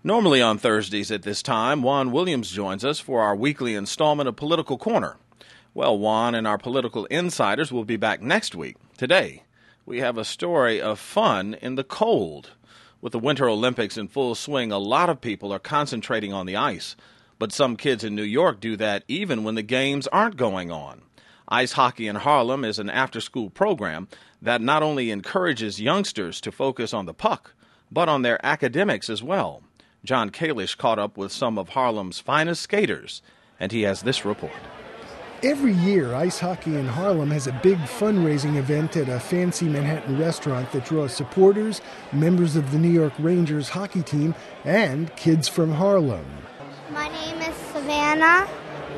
Normally on Thursdays at this time, Juan Williams joins us for our weekly installment of Political Corner. Well, Juan and our political insiders will be back next week. Today, we have a story of fun in the cold. With the Winter Olympics in full swing, a lot of people are concentrating on the ice. But some kids in New York do that even when the games aren't going on. Ice Hockey in Harlem is an after-school program that not only encourages youngsters to focus on the puck, but on their academics as well. John Kalish caught up with some of Harlem's finest skaters, and he has this report. Every year, Ice Hockey in Harlem has a big fundraising event at a fancy Manhattan restaurant that draws supporters, members of the New York Rangers hockey team, and kids from Harlem. My name is Savannah.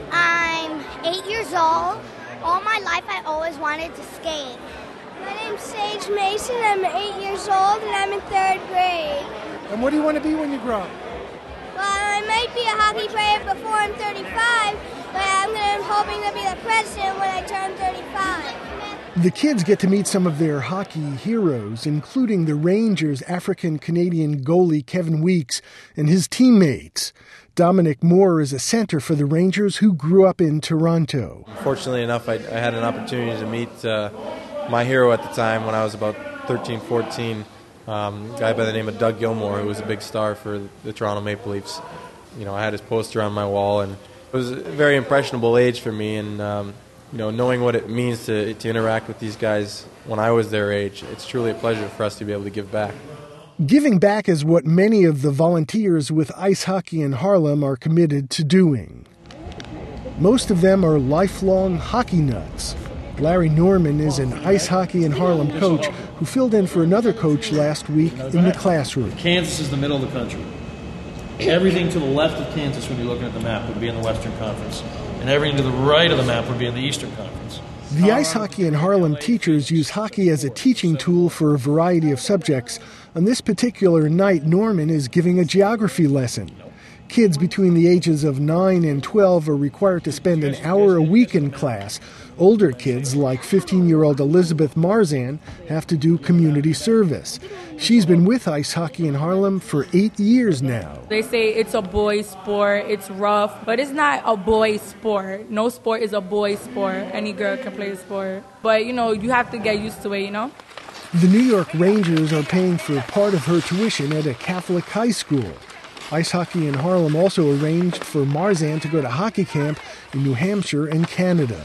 I'm 8 years old. All my life, I always wanted to skate. My name's Sage Mason. I'm 8 years old, and I'm in 3rd grade. And what do you want to be when you grow up? Well, I might be a hockey player before I'm 35, but I'm hoping to be the president when I turn 35. The kids get to meet some of their hockey heroes, including the Rangers' African-Canadian goalie Kevin Weeks and his teammates. Dominic Moore is a center for the Rangers who grew up in Toronto. Fortunately enough, I had an opportunity to meet my hero at the time when I was about 13, 14, a guy by the name of Doug Gilmour, who was a big star for the Toronto Maple Leafs. You know, I had his poster on my wall, and it was a very impressionable age for me, and knowing what it means to interact with these guys when I was their age, it's truly a pleasure for us to be able to give back. Giving back is what many of the volunteers with Ice Hockey in Harlem are committed to doing. Most of them are lifelong hockey nuts. Larry Norman is an Ice Hockey in Harlem coach who filled in for another coach last week in the classroom. Kansas is the middle of the country. Everything to the left of Kansas, when you're looking at the map, would be in the Western Conference. And everything to the right of the map would be in the Eastern Conference. The Ice Hockey in Harlem teachers use hockey as a teaching tool for a variety of subjects. On this particular night, Norman is giving a geography lesson. Kids between the ages of 9 and 12 are required to spend an hour a week in class. Older kids, like 15-year-old Elizabeth Marzan, have to do community service. She's been with Ice Hockey in Harlem for 8 years now. They say it's a boy's sport, it's rough, but it's not a boy's sport. No sport is a boy's sport. Any girl can play the sport. But, you have to get used to it, The New York Rangers are paying for part of her tuition at a Catholic high school. Ice Hockey in Harlem also arranged for Marzan to go to hockey camp in New Hampshire and Canada.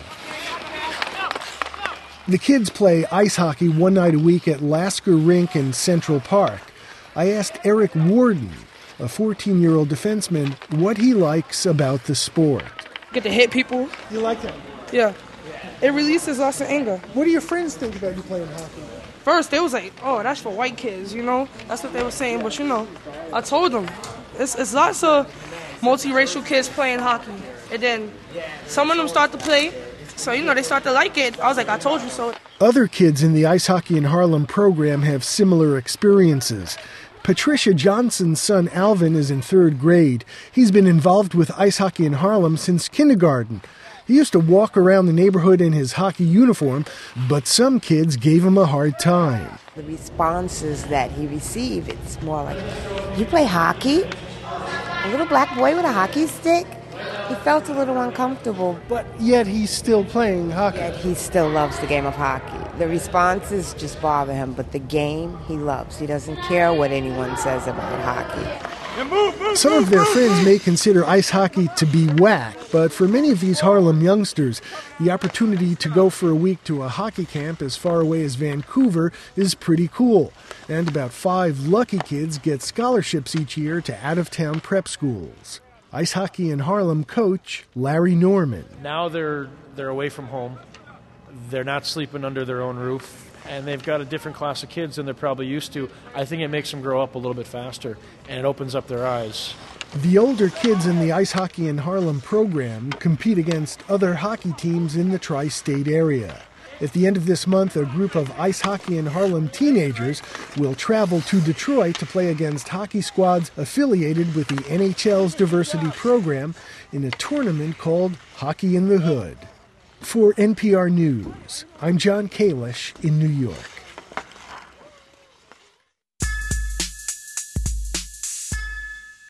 The kids play ice hockey one night a week at Lasker Rink in Central Park. I asked Eric Warden, a 14-year-old defenseman, what he likes about the sport. Get to hit people. You like that? Yeah. It releases lots of anger. What do your friends think about you playing hockey? First, they was like, oh, that's for white kids, That's what they were saying, but, I told them. It's lots of multiracial kids playing hockey. And then some of them start to play, so, they start to like it. I was like, I told you so. Other kids in the Ice Hockey in Harlem program have similar experiences. Patricia Johnson's son Alvin is in 3rd grade. He's been involved with Ice Hockey in Harlem since kindergarten. He used to walk around the neighborhood in his hockey uniform, but some kids gave him a hard time. The responses that he received, it's more like, you play hockey? A little black boy with a hockey stick? He felt a little uncomfortable. But yet he's still playing hockey. Yet he still loves the game of hockey. The responses just bother him, but the game he loves. He doesn't care what anyone says about hockey. Some of their friends may consider ice hockey to be whack, but for many of these Harlem youngsters, the opportunity to go for a week to a hockey camp as far away as Vancouver is pretty cool. And about 5 lucky kids get scholarships each year to out-of-town prep schools. Ice Hockey in Harlem coach Larry Norman. Now they're away from home. They're not sleeping under their own roof. And they've got a different class of kids than they're probably used to. I think it makes them grow up a little bit faster, and it opens up their eyes. The older kids in the Ice Hockey in Harlem program compete against other hockey teams in the tri-state area. At the end of this month, a group of Ice Hockey in Harlem teenagers will travel to Detroit to play against hockey squads affiliated with the NHL's diversity program in a tournament called Hockey in the Hood. For NPR News, I'm John Kalish in New York.